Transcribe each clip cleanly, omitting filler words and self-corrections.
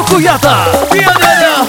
Kuyata Bienvenida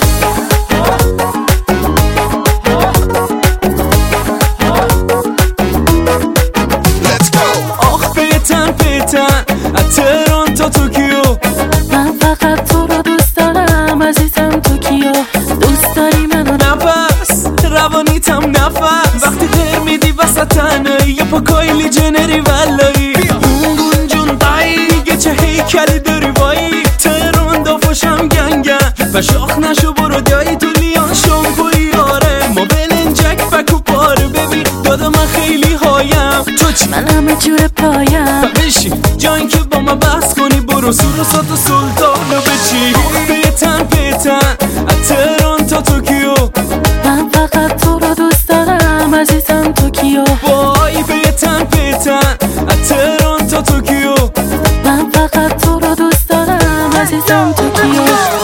Let's go آخ پیتن از تهران تا توکیو من فقط تو رو دوست دارم عزیزم توکیو دوست داری منو نفس روانیتم نفس وقتی غیر میدی وسط تنهایی یه پا کایلی جنری ولایی اون جون دایی یه چه هیکلی داری وایی تهران دافاشم گنگن و شاخ نشو برو دایی تو لیان شامپوی آره ما بلنجک فکو پاره ببین دادا من خیلی هایم تو چی؟ من همه جور پایم بشین جایی که با من بحث کنی برو سور و سات و سلطانو بچی پیتن از تهران تا توکیو من فقط تو رو دوست دارم عزیزم توکیو وای پیتن از تهران تا توکیو من فقط تو رو دوست دارم عزیزم توکیو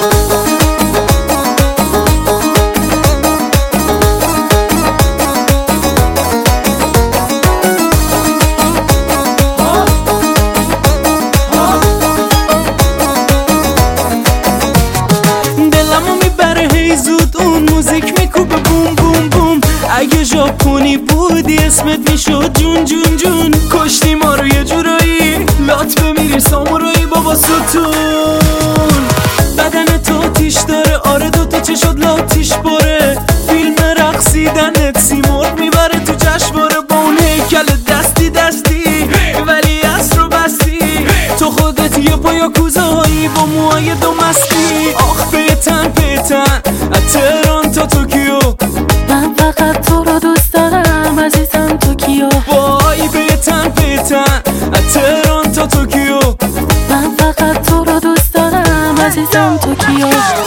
موزیک میکوبه بوم بوم بوم اگه ژاپنی بودی اسمت میشد جون جون جون کشتی ما رو یه جورایی لات بمیری سامورایی بابا ستون بدن تو تیش داره آره دوتا چشات لاتیش باره فیلم رقصیدنت سیمرغ میبره تو جشنواره با اون هیکل دستی ولی اصر رو بستی تو خودت یه پایا کوزهایی با موهای دو مستی آخ پیتن از تهران تا توکیو من فقط تو رو دوست دارم عزیزم توکیو وای پیتن از تهران تا توکیو من فقط تو رو دوست دارم عزیزم توکیو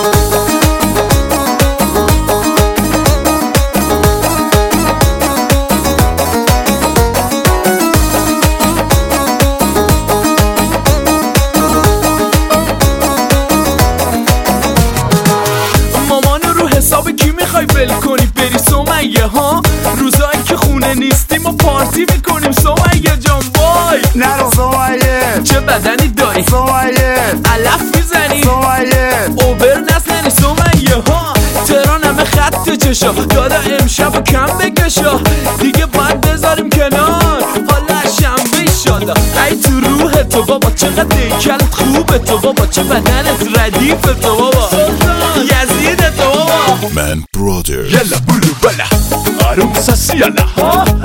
حساب کی میخوای ول کنی بری سمیه ها روزایی که خونه نیستیم و پارتی میکنیم سمیه جان وای نرو سمیه چه بدنی داری سمیه علف میزنی سمیه اوبر نزنی سمیه ها تهران همه خط چشا دادا امشب و کم بکشا دیگه باید بذاریم کنار حالا شنبه ایشالا ای تو روح تو بابا چقدر دیکلت خوبه تو بابا چه بدنت ردیف تو بابا یزید تو بابا من برادر يلا بولو بلا عروسة يلا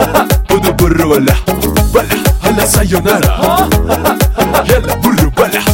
بدو برو ولا هلا سايونارا يلا بولو بلا